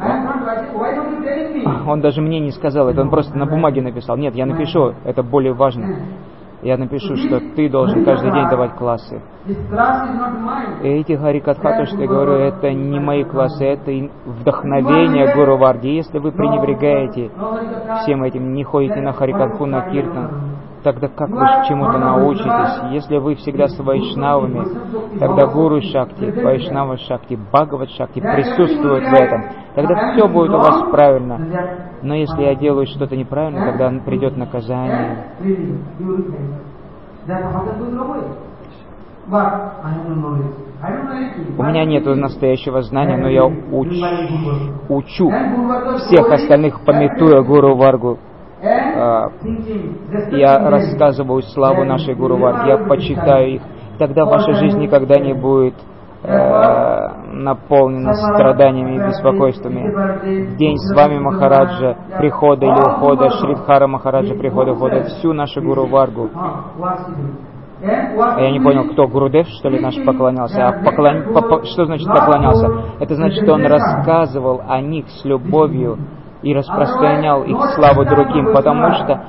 Он даже мне не сказал это, он просто на бумаге написал: нет, я напишу, это более важно. Я напишу, что ты должен каждый день давать классы. И эти Харикатха, то, что я говорю, это не мои классы, это вдохновение Гуру Варги. Если вы пренебрегаете всем этим, не ходите на Харикатху, на Киртан, тогда как вы чему-то научитесь? Если вы всегда с вайшнавами, тогда Гуру Шакти, Вайшнава Шакти, Бхагават Шакти присутствуют в этом. Тогда все будет у вас правильно. Но если я делаю что-то неправильно, тогда придет наказание. У меня нет настоящего знания, но я учу всех остальных, памятуя Гуру Варгу. Я рассказываю славу нашей Гуру Варги, я почитаю их. Тогда ваша жизнь никогда не будет наполнена страданиями и беспокойствами. День с вами Махараджа, прихода или ухода, Шридхара Махараджа, прихода, ухода, всю нашу Гуру Варгу. Я не понял, кто, Гурудев, что ли, наш поклонялся? Что значит поклонялся? Это значит, что он рассказывал о них с любовью и распространял их славу другим, потому что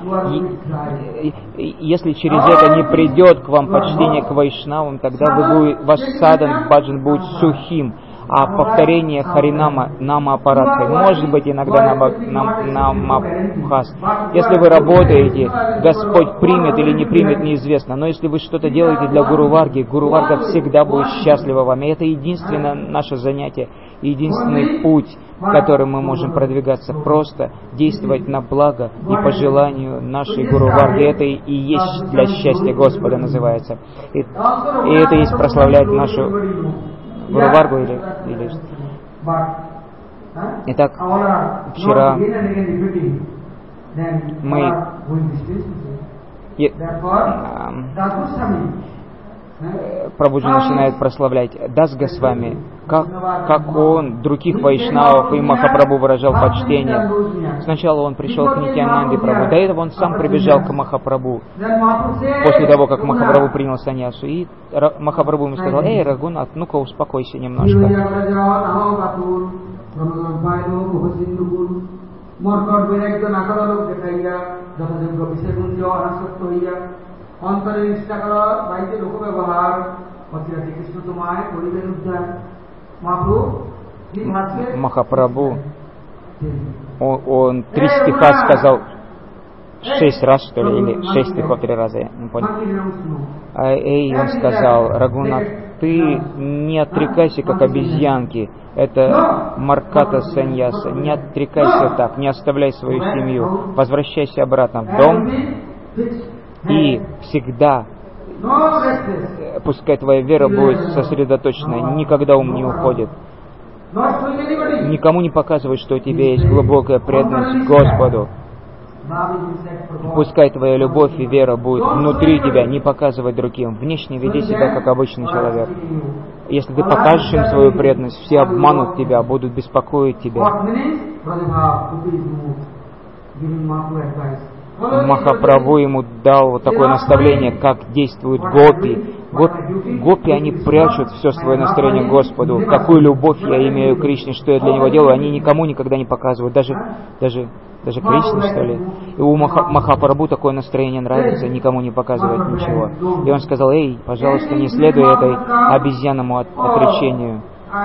если через это не придет к вам почтение к вайшнавам, тогда ваш садан, баджан будет сухим, а повторение Харинама намапарадхой может быть иногда намапхас. Если вы работаете, Господь примет или не примет, неизвестно. Но если вы что-то делаете для Гуру Варги, Гуру Варга всегда будет счастлива вами. Это единственное наше занятие, единственный путь, которым мы можем продвигаться. Просто действовать на благо и по желанию нашей Гуру Варги. Это и есть для счастья Господа называется. И это есть прославлять нашу Гуру Варгу или что? Итак, вчера мы Прабхуджи начинает прославлять Дас Госвами, как он других вайшнавов и Махапрабху выражал почтение. Сначала он пришел к Нитьянанде Прабху, до этого он сам прибежал к Махапрабху, после того, как Махапрабху принял саньясу. И Махапрабху ему сказал: эй, Рагунат, ну-ка успокойся немножко. Махапрабху, он 3 стиха сказал 6 раз, что ли, или 6 стихов 3 раза, я не понял. Он сказал: Рагунат, ты не отрекайся, как обезьянки. Это марката саньяса. Не отрекайся так, не оставляй свою семью. Возвращайся обратно в дом и всегда пускай твоя вера будет сосредоточена, никогда ум не уходит. Никому не показывай, что у тебя есть глубокая преданность Господу. Пускай твоя любовь и вера будет внутри тебя, не показывай другим. Внешне веди себя как обычный человек. Если ты покажешь им свою преданность, все обманут тебя, будут беспокоить тебя. Махапрабху ему дал вот такое наставление, как действуют гопи. Гопи, они прячут все свое настроение Господу. Какую любовь я имею к Кришне, что я для него делаю, они никому никогда не показывают. Даже Кришне, что ли. И у Махапрабху такое настроение нравится, никому не показывает ничего. И он сказал: эй, пожалуйста, не следуй этой обезьянному отречению.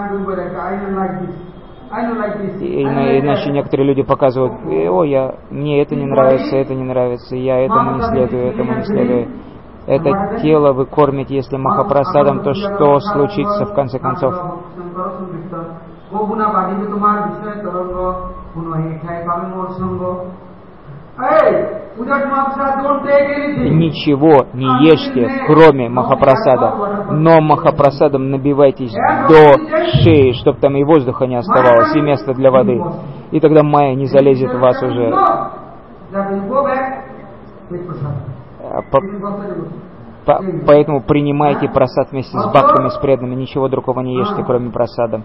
Иначе некоторые люди показывают: мне это не нравится, я этому не следую. Это тело вы кормите, если махапрасадом, то что случится в конце концов? Ничего не ешьте, кроме махапрасада, но махапрасадом набивайтесь до шеи, чтобы там и воздуха не оставалось, и места для воды. И тогда майя не залезет в вас уже. Поэтому принимайте прасад вместе с бхактами, с преданными, ничего другого не ешьте, кроме прасада.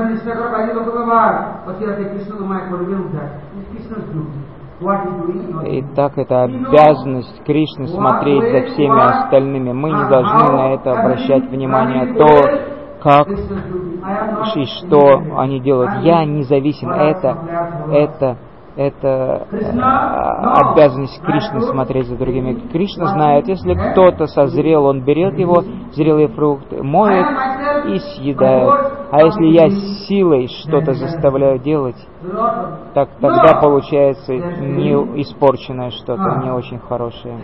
Итак, это обязанность Кришны смотреть за всеми остальными. Мы не должны на это обращать внимание, то, как и что они делают. Я независим, это обязанность Кришны смотреть за другими. Кришна знает, если кто-то созрел, он берет его, зрелые фрукты, моет и съедает. А если я силой что-то заставляю делать, так тогда получается не испорченное что-то, не очень хорошее.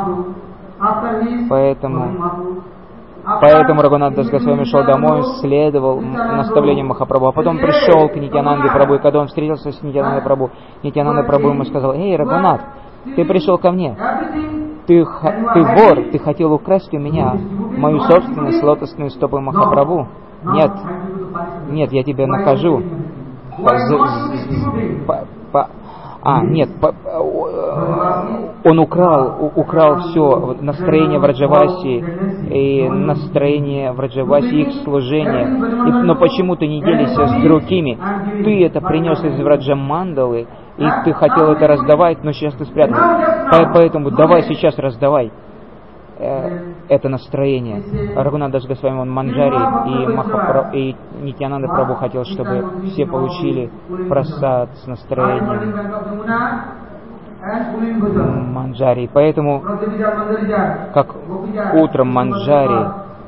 Поэтому Рагунат Дас Госвами шел домой, следовал наставлениям Махапрабху, а потом пришел к Нитьянанде Прабху, и когда он встретился с Нитьянандой Прабху, Нитьянанда Прабху ему сказал: эй, Рагунат, ты пришел ко мне, ты вор, ты хотел украсть у меня мою собственность, лотосные стопы Махапрабху. Нет, я тебя накажу. Он украл все настроение Враджаваси и настроение Враджаваси, их служение. Но почему ты не делишься с другими? Ты это принес из Враджамандалы, и ты хотел это раздавать, но сейчас ты спрятал. Поэтому давай сейчас раздавай это настроение. Рагунат Дас Госвами, он Манджари, и Нитьянанда Прабху хотел, чтобы все получили прасад с настроением Манджари. Поэтому, как утром Манджари,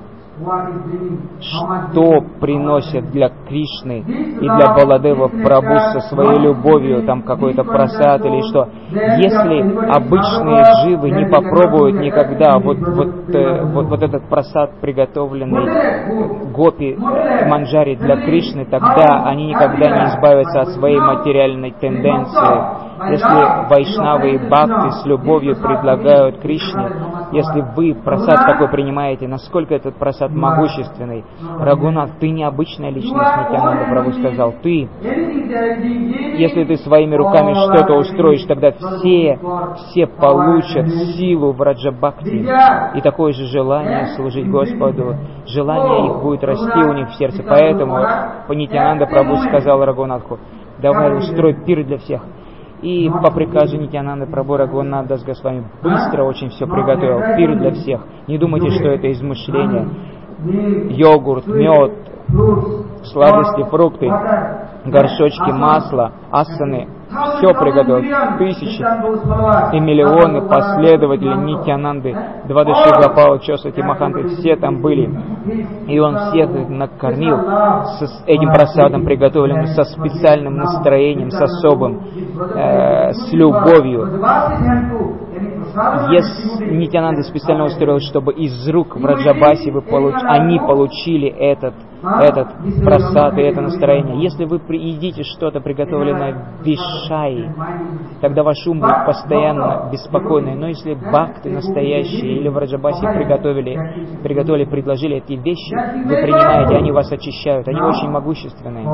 что приносят для Кришны и для Баладева Прабху со своей любовью, там какой-то прасад или что. Если обычные дживы не попробуют никогда вот этот прасад, приготовленный гопи Манджари для Кришны, тогда они никогда не избавятся от своей материальной тенденции. Если вайшнавы и бхакти с любовью предлагают Кришне, если вы прасад такой принимаете, насколько этот прасад могущественный. Рагунат, ты необычная личность, Нитьянанда Прабху сказал. Ты, если ты своими руками что-то устроишь, тогда все получат силу Враджа-бхакти и такое же желание служить Господу. Желание их будет расти у них в сердце. Поэтому Нитьянанда Прабху сказал Рагунатху: давай устрой пир для всех. И по приказу Нитьянанды Прабху Рагунат Дас Госвами быстро очень все приготовил. Пир для всех. Не думайте, что это измышление. Йогурт, мед, сладости, фрукты. горшочки масла, асаны, все приготовил. Тысячи и миллионы последователей Нитьянанды, Двадаши Гопала, Чосати Маханты, все там были. И он всех их накормил с этим просадом, приготовленным со специальным настроением, с особым, с любовью. Нитьянанда специально устроил, чтобы из рук Враджабаси они получили этот просад и это настроение. Если вы едите что-то приготовленное Вишай, тогда ваш ум будет постоянно беспокойный. Но если бхакты настоящие или Враджабаси предложили эти вещи, вы принимаете, они вас очищают, они очень могущественные.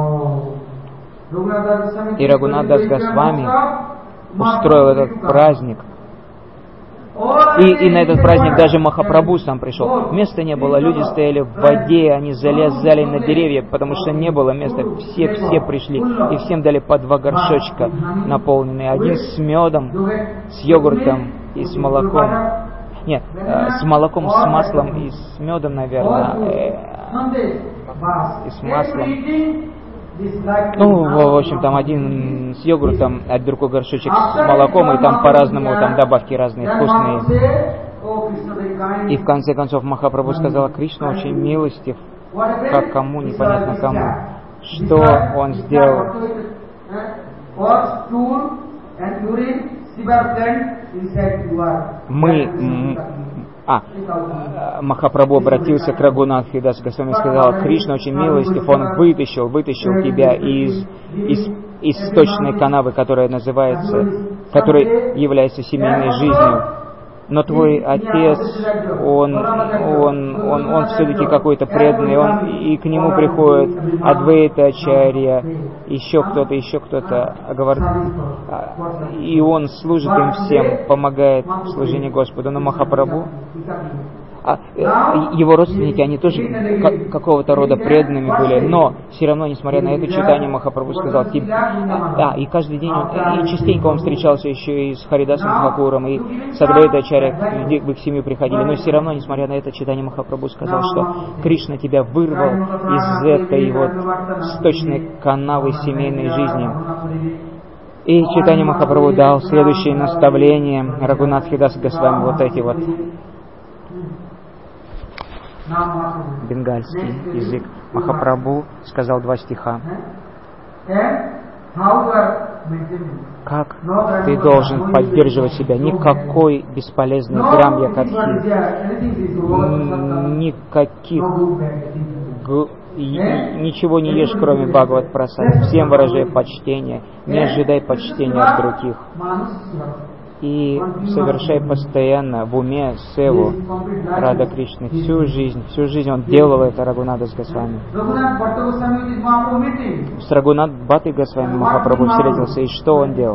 И Рагунат Дас Госвами устроил этот праздник. И на этот праздник даже Махапрабху сам пришел. Места не было, люди стояли в воде, они залезали на деревья, потому что не было места. Все пришли, и всем дали по 2 горшочка наполненные. Один с медом, с йогуртом и с молоком. Нет, с молоком, с маслом и с медом, наверное. И с маслом. Ну, в общем, там один с йогуртом, а другой горшочек с молоком, и там по-разному, там добавки разные, вкусные. И в конце концов Махапрабху сказал: Кришна очень милостив, как кому, непонятно кому. Что он сделал? Махапрабху обратился к Рагунатху Дас Госвами и сказал: Кришна очень милостив, он вытащил тебя из источной канавы, которая является семейной жизнью. Но твой отец, он все-таки какой-то преданный, и к нему приходит Адвайта Ачарья, еще кто-то, говорит, и он служит им всем, помогает в служении Господу. Но Махапрабху, его родственники, они тоже какого-то рода преданными были, но все равно, несмотря на это читание, Махапрабху сказал: и каждый день, и частенько он встречался еще и с Харидасом Тхакуром, и с Адвайта Ачарья, в их семью приходили, но все равно, несмотря на это читание, Махапрабху сказал, что Кришна тебя вырвал из этой вот сточной канавы семейной жизни. И читание Махапрабху дал следующее наставление Рагунатхи Дас Госвами, вот эти вот бенгальский язык. Махапрабху сказал 2 стиха. Как ты должен поддерживать себя? Никакой бесполезной грамья-катхи, ничего не ешь, кроме Бхагават Прасад. Всем выражай почтение, не ожидай почтения от других. И совершай постоянно в уме севу Рада Кришны. Всю жизнь он делал это, Рагунат Дас Госвами. С Рагунат Бхаттой Госвами Махапрабху встретился, и что он делал?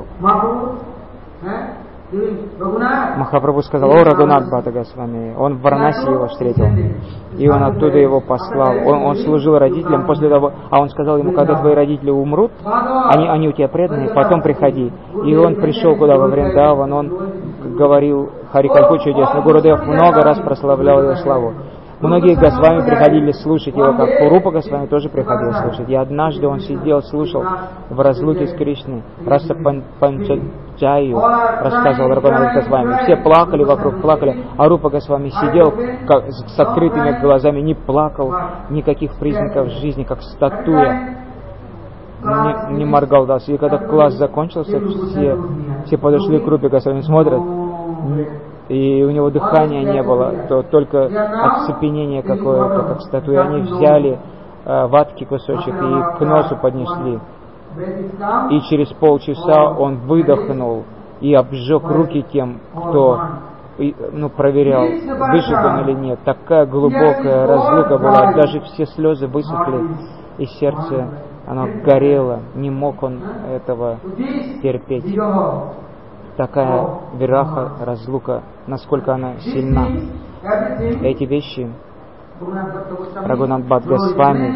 Махапрабху сказал: о, Рагунат Бхатта Госвами, он в Варанаси его встретил, и он оттуда его послал. Он служил родителям после того, он сказал ему: когда твои родители умрут, они у тебя преданные, потом приходи. И он пришел куда? Во Вриндаван, он говорил Харикальпу чудесно, Гурудев много раз прославлял его славу. Многие Госвами приходили слушать его, как Пурупа Госвами тоже приходил слушать. И однажды он сидел, слушал в разлуке с Кришной, Раса Панчаджаю, рассказывал Рагунат Госвами. Все плакали вокруг, плакали, а Рупа Госвами сидел с открытыми глазами, не плакал, никаких признаков жизни, как статуя. Не моргал даже. И когда класс закончился, все подошли к Рупе Госвами, смотрят, и у него дыхания не было, то только оцепенение какое-то, как статуя. Они взяли ватки кусочек и к носу поднесли. И через полчаса он выдохнул и обжег руки тем, кто проверял, дышит он или нет. Такая глубокая разлука была, даже все слезы высохли, и сердце, оно горело, не мог он этого терпеть. Такая вираха, разлука, насколько она сильна. Эти вещи Рагунат Бхатта Госвами.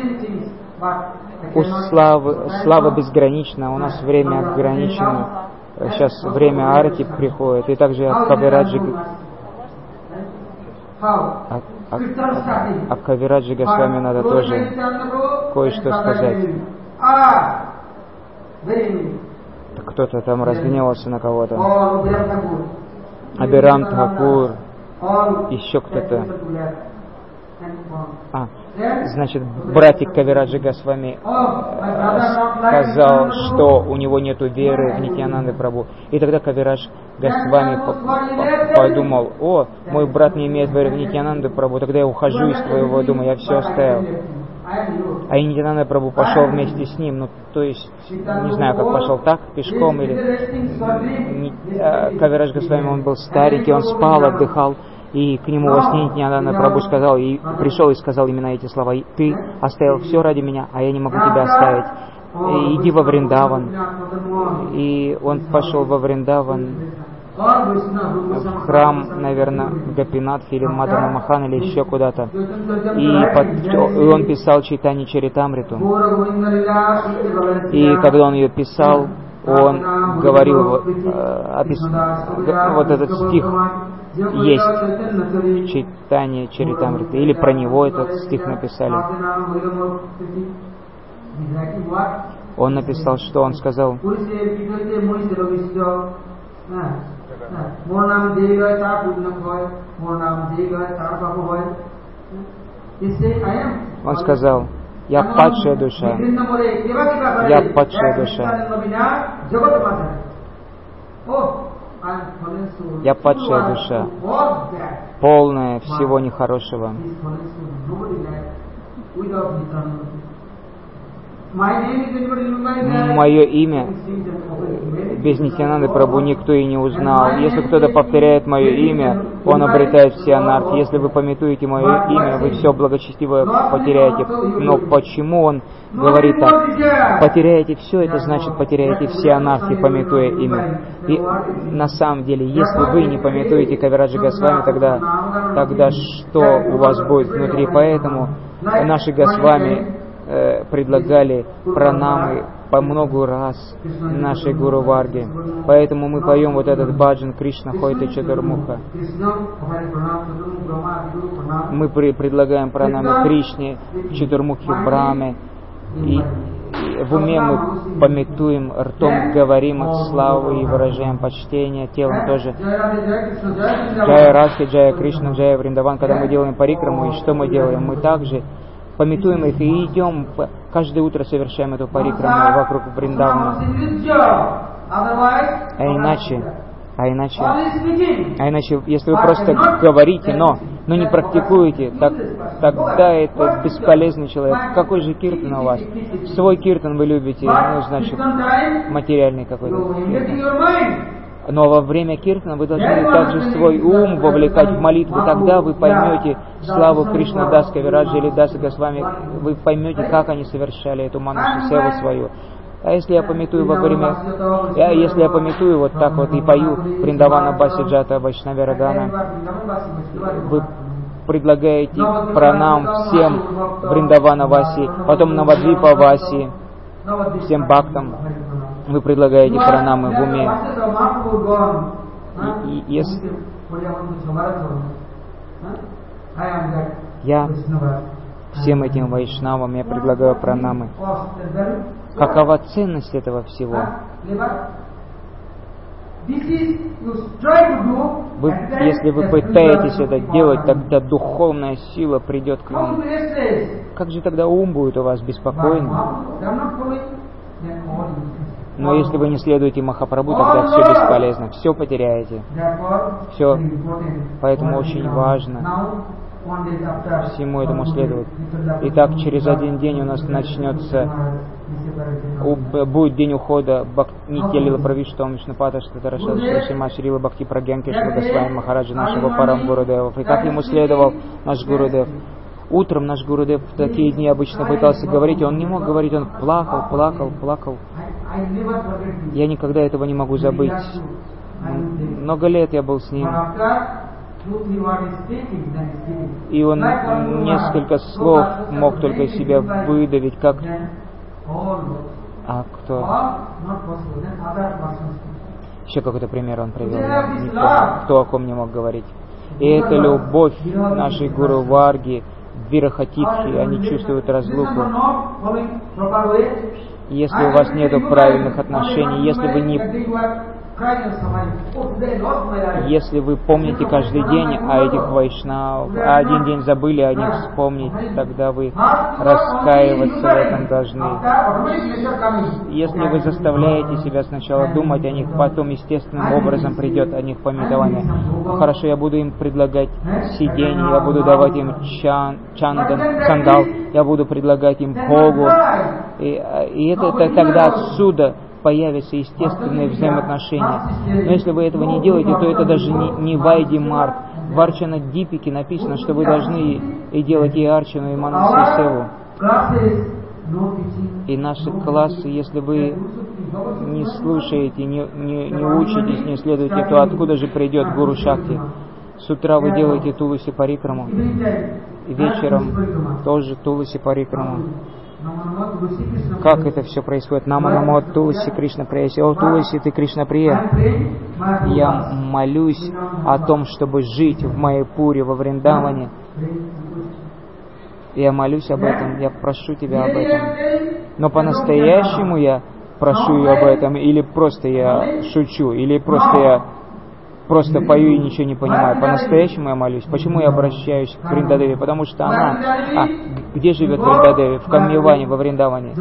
Слава безгранична, у нас время ограничено. Сейчас время арти приходит, и также от Кавираджи Кавираджи Госвами надо тоже кое-что сказать. Кто-то там разгневался на кого-то. Абирам Тхакур, еще кто-то. Значит, братик Кавираджи Госвами сказал, что у него нету веры в Нитьянанды Прабху. И тогда Кавирадж Госвами подумал: о, мой брат не имеет веры в Нитьянанды Прабху, тогда я ухожу из твоего дома, я все оставил. А и Нитьянанда Прабху пошел вместе с ним, то есть, не знаю, как пошел, так, пешком или... Кавирадж Госвами, он был старенький, он спал, отдыхал. И к нему во сне Нитьянанда Прабху сказал, и пришел и сказал именно эти слова: ты оставил все ради меня, а я не могу тебя оставить. Иди во Вриндаван. И он пошел во Вриндаван, в храм, наверное, в Гопинатх или Мадана Махан или еще куда-то. И он писал Чайтанья Чаритамриту. И когда он ее писал, он говорил, вот этот стих есть в Чайтанья Чаритамрите, или про него этот стих написали. Он написал, что он сказал: он сказал: я падшая душа, я падшая душа, я падшая душа, полная всего нехорошего. Мое имя без Нитьянанды Прабху никто и не узнал. Если кто-то повторяет мое имя, он обретает все анархи. Если вы памятуете мое имя, вы все благочестивое потеряете. Но почему он говорит так? Потеряете все, это значит потеряете все анархи, памятуя имя. И на самом деле, если вы не памятуете Кавираджи Госвами, тогда что у вас будет внутри? Поэтому наши Госвами предлагали пранамы по много раз нашей Гуру Варге. Поэтому мы поем вот этот баджан Кришна Хойта Чатурмуха. Мы предлагаем пранамы Кришне, Чатурмухе Брахме. И в уме мы памятуем, ртом говорим их славу и выражаем почтение, телом тоже. Джая Радхи, Джая Кришна, Джая Вриндаван. Когда мы делаем парикраму, и что мы делаем? Мы также памятуем их и идем, каждое утро совершаем эту парикраму вокруг Вриндавана. А иначе, если вы просто говорите, но не практикуете, тогда это бесполезный человек. Какой же киртан у вас? Свой киртан вы любите, значит, материальный какой-то. Но во время киртана вы должны также свой ум вовлекать в молитву. Тогда вы поймете славу Кришна Дас Кавираджи или Даса Госвами. Вы поймете, как они совершали эту манасу севу свою. А если я памятую если я памятую вот так вот и пою Вриндавана Баси Джата Вайшнави Рагана, вы предлагаете пранам всем Вриндавана Васи, потом Навадвипа Васи, всем бхактам. Вы предлагаете пранамы в уме. И если я всем этим вайшнавам я предлагаю пранамы, какова ценность этого всего? Если вы пытаетесь это делать, тогда духовная сила придет к вам. Как же тогда ум будет у вас беспокойный? Но если вы не следуете Махапрабху, тогда все бесполезно, все потеряете. Все. Поэтому очень важно всему этому следовать. Итак, через один день у нас начнется, будет день ухода Нитья Лила Правиштам Вишнупада Штатараша Шрима Шрила Бхакти Прагьянки Шри Госвами Махараджа нашего Парам Гурудева. И как ему следовал наш Гурудев? Утром наш Гурудев в такие дни обычно пытался говорить, он не мог говорить, он плакал. Я никогда этого не могу забыть. Много лет я был с ним. И он несколько слов мог только из себя выдавить, как... А кто? Еще какой-то пример он привел. Кто о ком не мог говорить. И это любовь нашей Гуру Варги, Вирахатитхи, они чувствуют разлуку. Если у вас нет правильных отношений, если вы помните каждый день о этих вайшнав, а один день забыли о них вспомнить, тогда вы раскаиваться в этом должны. Если вы заставляете себя сначала думать о них, потом естественным образом придет о них памятование. Хорошо, я буду им предлагать сиденье, я буду давать им чандал, я буду предлагать им богу. И это тогда отсюда появятся естественные взаимоотношения. Но если вы этого не делаете, то это даже не Вайди Марк. В Арчана Дипике написано, что вы должны и делать и Арчану, и Манаси Севу. И наши классы, если вы не слушаете, не учитесь, не следуете, то откуда же придет Гуру Шакти? С утра вы делаете Туласи Парикраму, и вечером тоже Туласи Парикраму. Как это все происходит? Нама намо Туласи Кришна Прия. О, Туласи, ты Кришна Прия. Я молюсь о том, чтобы жить в Майяпуре, во Вриндаване. Я молюсь об этом, я прошу тебя об этом. Но по-настоящему я прошу ее об этом, или просто я шучу, или просто пою и ничего не понимаю. По-настоящему я молюсь. Почему я обращаюсь к Вриндадеви? Потому что она... где живет Вриндадеви? В Камьяване, во Вриндаване.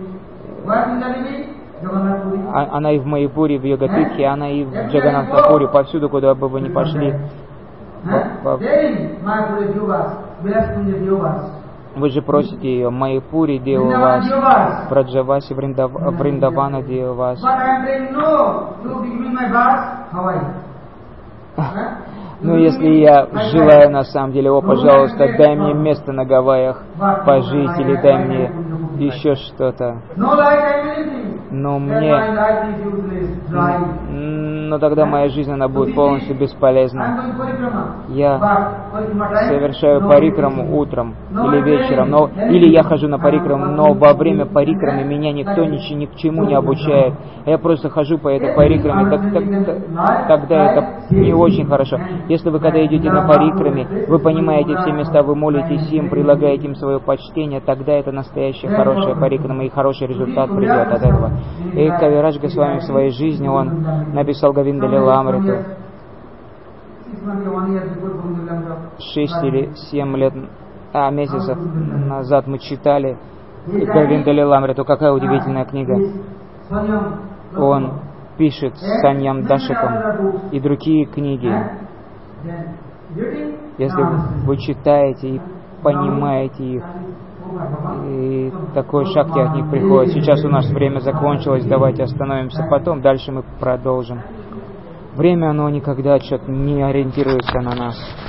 Она и в Майяпуре, в Йогатырхе, она и в Джаганнатхапуре, повсюду, куда бы вы ни пошли. Вы же просите ее, Майяпуре Девавас, Браджавасе Вриндавана Девавас. Ну, если я желаю на самом деле, о, пожалуйста, дай мне место на Гавайях пожить, или дай мне еще что-то. Но тогда моя жизнь, она будет полностью бесполезна. Я совершаю парикраму утром или вечером, или я хожу на парикраму, но во время парикрамы меня никто ни к чему не обучает. Я просто хожу по этой парикраме, тогда это не очень хорошо. Если вы, когда идете на парикраме, вы понимаете все места, вы молитесь им, предлагаете им свое почтение, тогда это настоящая хорошая парикрама, и хороший результат придет от этого. И Кавирадж Госвами в своей жизни, он написал Говинда Лиламриту. 6 или 7 месяцев назад мы читали Говинда Лиламриту. Какая удивительная книга. Он пишет с Саньям Дашиком и другие книги. Если вы читаете и понимаете их, и такой шакти от них приходит. Сейчас у нас время закончилось, давайте остановимся потом, дальше мы продолжим. Время, оно никогда что-то не ориентируется на нас.